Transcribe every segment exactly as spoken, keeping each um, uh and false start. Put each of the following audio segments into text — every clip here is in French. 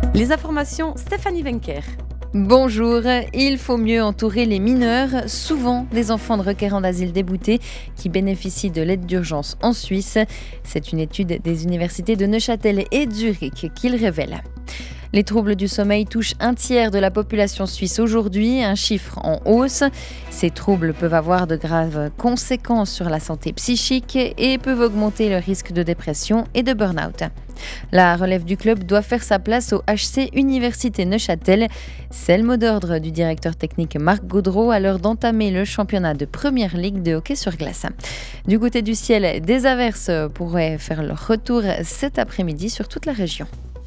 Les informations, Stéphanie Wenker. Bonjour, il faut mieux entourer les mineurs, souvent des enfants de requérants d'asile déboutés qui bénéficient de l'aide d'urgence en Suisse. C'est une étude des universités de Neuchâtel et de Zurich qui le révèle. Les troubles du sommeil touchent un tiers de la population suisse aujourd'hui, un chiffre en hausse. Ces troubles peuvent avoir de graves conséquences sur la santé psychique et peuvent augmenter le risque de dépression et de burn-out. La relève du club doit faire sa place au H C Université Neuchâtel. C'est le mot d'ordre du directeur technique Marc Gaudreau à l'heure d'entamer le championnat de première ligue de hockey sur glace. Du côté du ciel, des averses pourraient faire leur retour cet après-midi sur toute la région.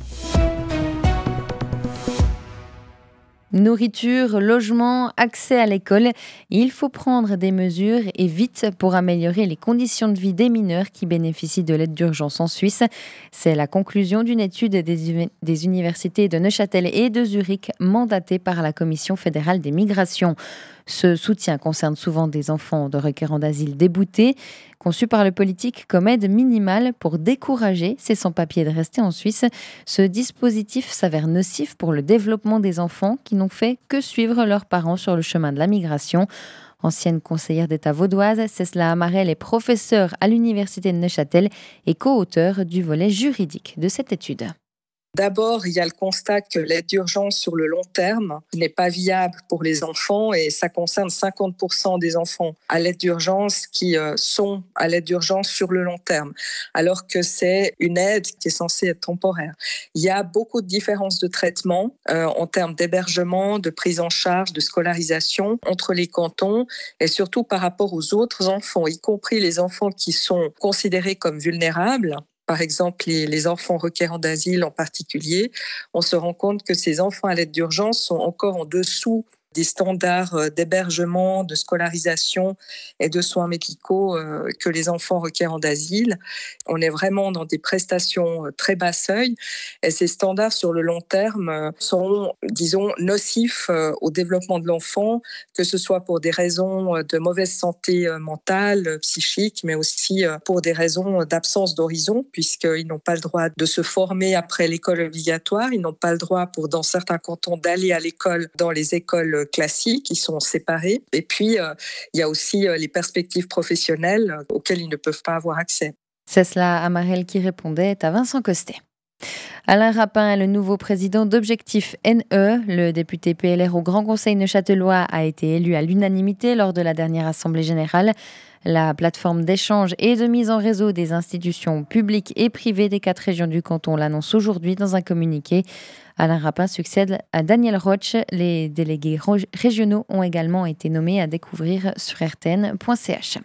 Nourriture, logement, accès à l'école, il faut prendre des mesures et vite pour améliorer les conditions de vie des mineurs qui bénéficient de l'aide d'urgence en Suisse. C'est la conclusion d'une étude des, des universités de Neuchâtel et de Zurich mandatée par la Commission fédérale des migrations. Ce soutien concerne souvent des enfants de requérants d'asile déboutés, conçu par le politique comme aide minimale pour décourager ces sans-papiers de rester en Suisse. Ce dispositif s'avère nocif pour le développement des enfants qui n'ont fait que suivre leurs parents sur le chemin de la migration. Ancienne conseillère d'État vaudoise, Cécile Amarel est professeure à l'université de Neuchâtel et co-auteure du volet juridique de cette étude. D'abord, il y a le constat que l'aide d'urgence sur le long terme n'est pas viable pour les enfants et ça concerne cinquante pour cent des enfants à l'aide d'urgence qui sont à l'aide d'urgence sur le long terme, alors que c'est une aide qui est censée être temporaire. Il y a beaucoup de différences de traitement euh, en termes d'hébergement, de prise en charge, de scolarisation entre les cantons et surtout par rapport aux autres enfants, y compris les enfants qui sont considérés comme vulnérables. Par exemple, les, les enfants requérants d'asile en particulier, on se rend compte que ces enfants à l'aide d'urgence sont encore en dessous des standards d'hébergement, de scolarisation et de soins médicaux euh, que les enfants requérants d'asile. On est vraiment dans des prestations très bas seuil et ces standards sur le long terme sont, disons, nocifs au développement de l'enfant, que ce soit pour des raisons de mauvaise santé mentale, psychique, mais aussi pour des raisons d'absence d'horizon, puisqu'ils n'ont pas le droit de se former après l'école obligatoire, ils n'ont pas le droit, pour dans certains cantons, d'aller à l'école dans les écoles classiques, ils sont séparés. Et puis, euh, il y a aussi euh, les perspectives professionnelles euh, auxquelles ils ne peuvent pas avoir accès. C'est cela, Amarel qui répondait à Vincent Costet. Alain Rapin est le nouveau président d'Objectif N E. Le député P L R au Grand Conseil neuchâtelois a été élu à l'unanimité lors de la dernière Assemblée générale. La plateforme d'échange et de mise en réseau des institutions publiques et privées des quatre régions du canton l'annonce aujourd'hui dans un communiqué. Alain Rapin succède à Daniel Roche. Les délégués régionaux ont également été nommés à découvrir sur r t n point c h.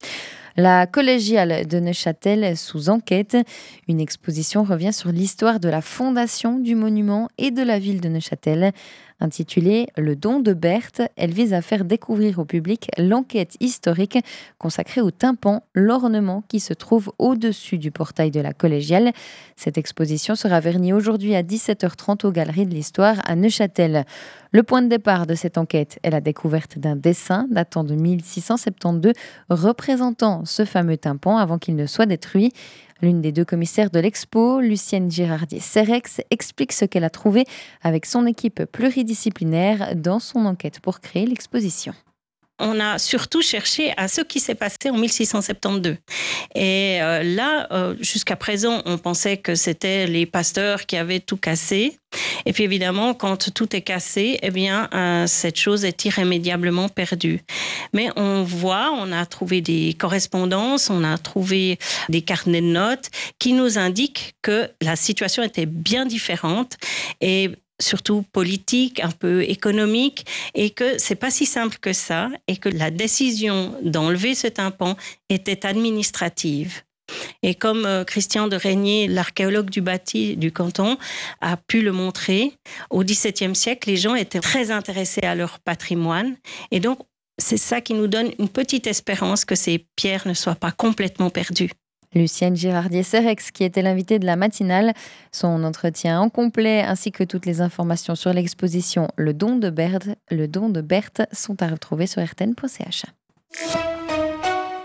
La collégiale de Neuchâtel sous enquête. Une exposition revient sur l'histoire de la fondation du monument et de la ville de Neuchâtel. Intitulée « Le don de Berthe », elle vise à faire découvrir au public l'enquête historique consacrée au tympan, l'ornement qui se trouve au-dessus du portail de la collégiale. Cette exposition sera vernie aujourd'hui à dix-sept heures trente aux Galeries de l'Histoire à Neuchâtel. Le point de départ de cette enquête est la découverte d'un dessin datant de mille six cent soixante-douze représentant ce fameux tympan avant qu'il ne soit détruit. L'une des deux commissaires de l'expo, Lucienne Girardier-Serrex, explique ce qu'elle a trouvé avec son équipe pluridisciplinaire dans son enquête pour créer l'exposition. On a surtout cherché à ce qui s'est passé en mille six cent soixante-douze. Et euh, là, euh, jusqu'à présent, on pensait que c'était les pasteurs qui avaient tout cassé. Et puis évidemment, quand tout est cassé, eh bien, euh, cette chose est irrémédiablement perdue. Mais on voit, on a trouvé des correspondances, on a trouvé des carnets de notes qui nous indiquent que la situation était bien différente et surtout politique, un peu économique, et que c'est pas si simple que ça, et que la décision d'enlever ce tympan était administrative. Et comme euh, Christian de Régnier, l'archéologue du bâti du canton, a pu le montrer, au dix-septième siècle, les gens étaient très intéressés à leur patrimoine, et donc c'est ça qui nous donne une petite espérance que ces pierres ne soient pas complètement perdues. Lucienne Girardier-Serrex, qui était l'invitée de la matinale. Son entretien en complet ainsi que toutes les informations sur l'exposition Le don de Berthe, Le don de Berthe sont à retrouver sur r t n point c h.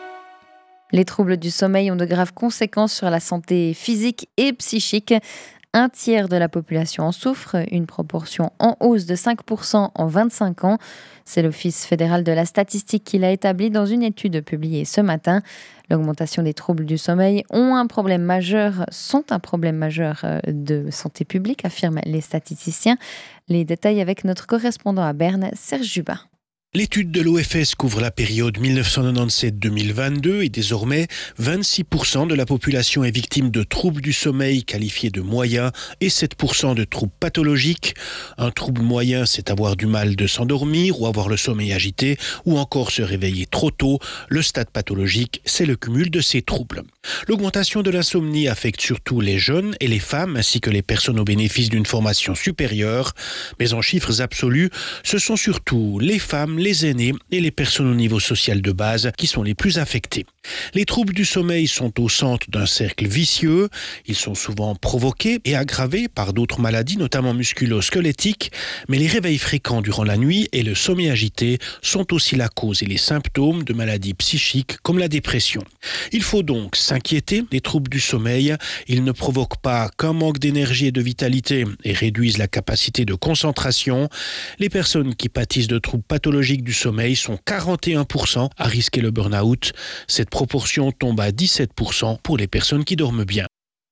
Les troubles du sommeil ont de graves conséquences sur la santé physique et psychique. Un tiers de la population en souffre, une proportion en hausse de cinq pour cent en vingt-cinq ans. C'est l'Office fédéral de la statistique qui l'a établi dans une étude publiée ce matin. L'augmentation des troubles du sommeil ont un problème majeur, sont un problème majeur de santé publique, affirment les statisticiens. Les détails avec notre correspondant à Berne, Serge Jubin. L'étude de l'O F S couvre la période dix-neuf cent quatre-vingt-dix-sept à deux mille vingt-deux et désormais, vingt-six pour cent de la population est victime de troubles du sommeil qualifiés de moyens et sept pour cent de troubles pathologiques. Un trouble moyen, c'est avoir du mal de s'endormir ou avoir le sommeil agité ou encore se réveiller trop tôt. Le stade pathologique, c'est le cumul de ces troubles. L'augmentation de l'insomnie affecte surtout les jeunes et les femmes ainsi que les personnes au bénéfice d'une formation supérieure. Mais en chiffres absolus, ce sont surtout les femmes, les aînés et les personnes au niveau social de base qui sont les plus affectés. Les troubles du sommeil sont au centre d'un cercle vicieux. Ils sont souvent provoqués et aggravés par d'autres maladies, notamment musculo-squelettiques, mais les réveils fréquents durant la nuit et le sommeil agité sont aussi la cause et les symptômes de maladies psychiques comme la dépression. Il faut donc s'inquiéter des troubles du sommeil. Ils ne provoquent pas qu'un manque d'énergie et de vitalité et réduisent la capacité de concentration. Les personnes qui pâtissent de troubles pathologiques du sommeil sont quarante et un pour cent à risquer le burn-out. Cette proportion tombe à dix-sept pour cent pour les personnes qui dorment bien.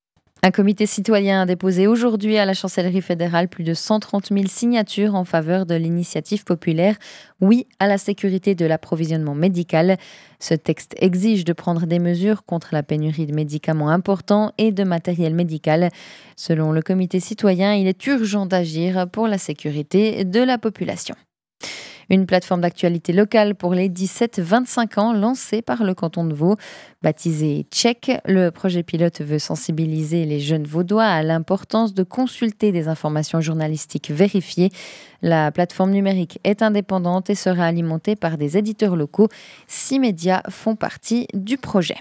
Un comité citoyen a déposé aujourd'hui à la chancellerie fédérale plus de cent trente mille signatures en faveur de l'initiative populaire « Oui à la sécurité de l'approvisionnement médical ». Ce texte exige de prendre des mesures contre la pénurie de médicaments importants et de matériel médical. Selon le comité citoyen, il est urgent d'agir pour la sécurité de la population. Une plateforme d'actualité locale pour les dix-sept vingt-cinq ans lancée par le canton de Vaud. Baptisé Check, le projet pilote veut sensibiliser les jeunes vaudois à l'importance de consulter des informations journalistiques vérifiées. La plateforme numérique est indépendante et sera alimentée par des éditeurs locaux. Six médias font partie du projet.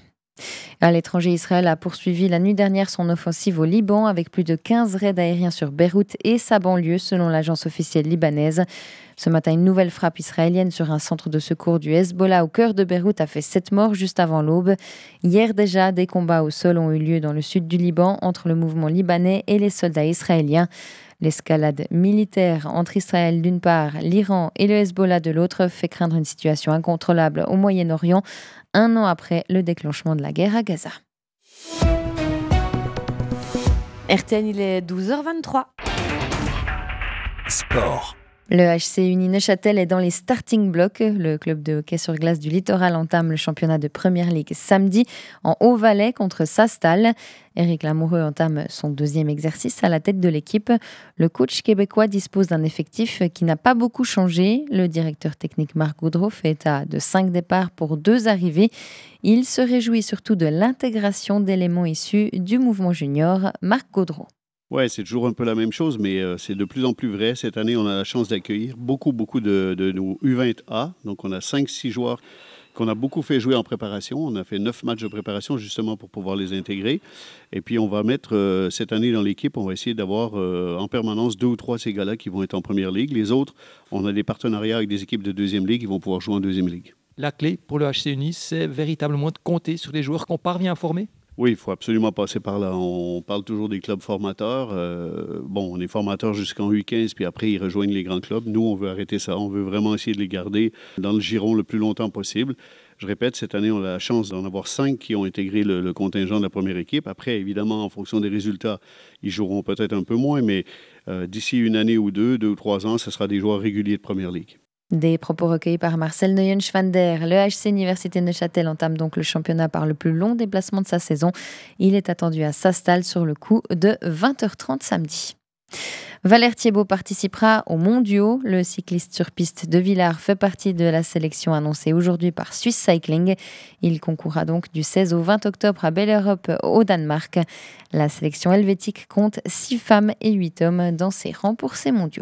À l'étranger, Israël a poursuivi la nuit dernière son offensive au Liban avec plus de quinze raids aériens sur Beyrouth et sa banlieue, selon l'agence officielle libanaise. Ce matin, une nouvelle frappe israélienne sur un centre de secours du Hezbollah au cœur de Beyrouth a fait sept morts juste avant l'aube. Hier déjà, des combats au sol ont eu lieu dans le sud du Liban entre le mouvement libanais et les soldats israéliens. L'escalade militaire entre Israël d'une part, l'Iran et le Hezbollah de l'autre fait craindre une situation incontrôlable au Moyen-Orient, un an après le déclenchement de la guerre à Gaza. R T N, il est douze heures vingt-trois. Sport. Le H C Uni Neuchâtel est dans les starting blocks. Le club de hockey sur glace du Littoral entame le championnat de Première Ligue samedi en Haut-Valais contre Sastal. Éric Lamoureux entame son deuxième exercice à la tête de l'équipe. Le coach québécois dispose d'un effectif qui n'a pas beaucoup changé. Le directeur technique Marc Gaudreau fait état de cinq départs pour deux arrivées. Il se réjouit surtout de l'intégration d'éléments issus du mouvement junior. Marc Gaudreau. Ouais, c'est toujours un peu la même chose, mais euh, c'est de plus en plus vrai. Cette année, on a la chance d'accueillir beaucoup, beaucoup de, de nos U vingt A. Donc, on a cinq six joueurs qu'on a beaucoup fait jouer en préparation. On a fait neuf matchs de préparation justement pour pouvoir les intégrer. Et puis, on va mettre euh, cette année dans l'équipe, on va essayer d'avoir euh, en permanence deux ou trois de ces gars-là qui vont être en première ligue. Les autres, on a des partenariats avec des équipes de deuxième ligue qui vont pouvoir jouer en deuxième ligue. La clé pour le H C Uni, c'est véritablement de compter sur les joueurs qu'on parvient à former. Oui, il faut absolument passer par là. On parle toujours des clubs formateurs. Euh, bon, on est formateurs jusqu'en U quinze, puis après, ils rejoignent les grands clubs. Nous, on veut arrêter ça. On veut vraiment essayer de les garder dans le giron le plus longtemps possible. Je répète, cette année, on a la chance d'en avoir cinq qui ont intégré le, le contingent de la première équipe. Après, évidemment, en fonction des résultats, ils joueront peut-être un peu moins, mais euh, d'ici une année ou deux, deux ou trois ans, ce sera des joueurs réguliers de première ligue. Des propos recueillis par Marcel Neuenschwander. Le H C Université Neuchâtel entame donc le championnat par le plus long déplacement de sa saison. Il est attendu à Sastal sur le coup de vingt heures trente samedi. Valère Thiébaut participera aux mondiaux. Le cycliste sur piste de Villars fait partie de la sélection annoncée aujourd'hui par Swiss Cycling. Il concourra donc du seize au vingt octobre à Bellerup au Danemark. La sélection helvétique compte six femmes et huit hommes dans ses rangs pour ces mondiaux.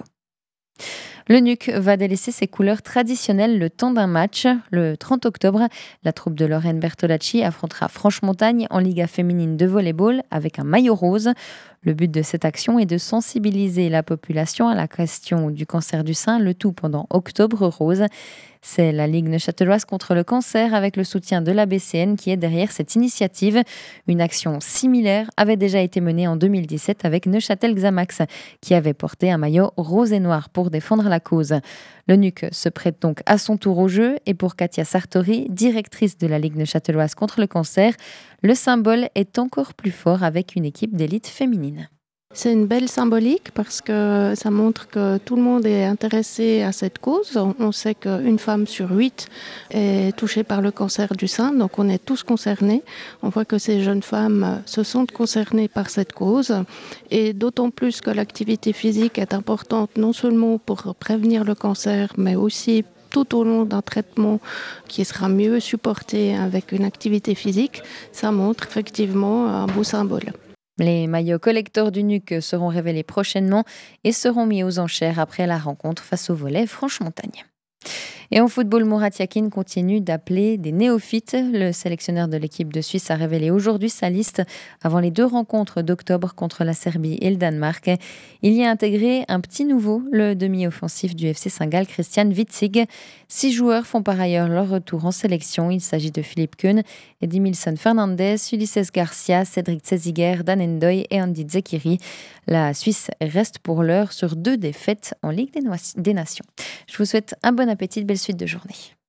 Le N U C va délaisser ses couleurs traditionnelles le temps d'un match. Le trente octobre, la troupe de Lorraine Bertolacci affrontera Franche-Montagne en Liga féminine de volleyball avec un maillot rose. Le but de cette action est de sensibiliser la population à la question du cancer du sein, le tout pendant Octobre Rose. C'est la Ligue neuchâteloise contre le cancer avec le soutien de la B C N qui est derrière cette initiative. Une action similaire avait déjà été menée en deux mille dix-sept avec Neuchâtel Xamax qui avait porté un maillot rose et noir pour défendre la cause. Le N U C se prête donc à son tour au jeu et pour Katia Sartori, directrice de la Ligue neuchâteloise contre le cancer, le symbole est encore plus fort avec une équipe d'élite féminine. C'est une belle symbolique parce que ça montre que tout le monde est intéressé à cette cause. On sait qu'une femme sur huit est touchée par le cancer du sein, donc on est tous concernés. On voit que ces jeunes femmes se sentent concernées par cette cause et d'autant plus que l'activité physique est importante non seulement pour prévenir le cancer, mais aussi tout au long d'un traitement qui sera mieux supporté avec une activité physique. Ça montre effectivement un beau symbole. Les maillots collecteurs du N U C seront révélés prochainement et seront mis aux enchères après la rencontre face au Volley Franche-Montagne. Et en football, Murat Yakin continue d'appeler des néophytes. Le sélectionneur de l'équipe de Suisse a révélé aujourd'hui sa liste avant les deux rencontres d'octobre contre la Serbie et le Danemark. Il y a intégré un petit nouveau, le demi-offensif du F C Saint-Gall, Christian Witzig. Six joueurs font par ailleurs leur retour en sélection. Il s'agit de Philippe Kuhn, Edmilson Fernandez, Ulysses Garcia, Cédric Tseziger, Dan Endoy et Andy Zekiri. La Suisse reste pour l'heure sur deux défaites en Ligue des Nations. Je vous souhaite un bon appétit, de belle suite de journée.